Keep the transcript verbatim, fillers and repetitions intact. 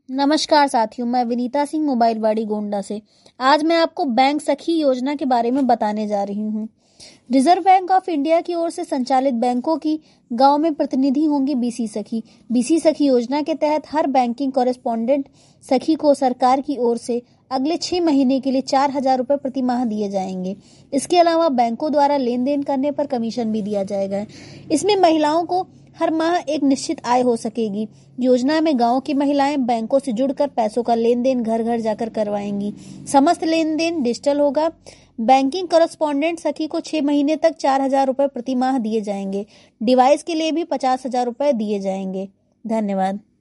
नमस्कार साथियों, मैं विनीता सिंह मोबाइल वाड़ी गोंडा से। आज मैं आपको बैंक सखी योजना के बारे में बताने जा रही हूँ। रिजर्व बैंक ऑफ इंडिया की ओर से संचालित बैंकों की गांव में प्रतिनिधि होंगी बीसी सखी। बीसी सखी योजना के तहत हर बैंकिंग कॉरेस्पॉन्डेंट सखी को सरकार की ओर से अगले छह महीने के लिए चार हजार रुपए प्रति माह दिए जाएंगे। इसके अलावा बैंकों द्वारा लेन देन करने पर कमीशन भी दिया जाएगा। इसमें महिलाओं को हर माह एक निश्चित आय हो सकेगी। योजना में गांव की महिलाएं बैंकों से जुड़कर पैसों का लेन देन घर घर जाकर करवाएंगी। समस्त लेन देन डिजिटल होगा। बैंकिंग कॉरेस्पॉन्डेंट सखी को छह महीने तक चार हजार रुपए प्रति माह दिए जाएंगे। डिवाइस के लिए भी पचास हजार रुपए दिए जाएंगे। धन्यवाद।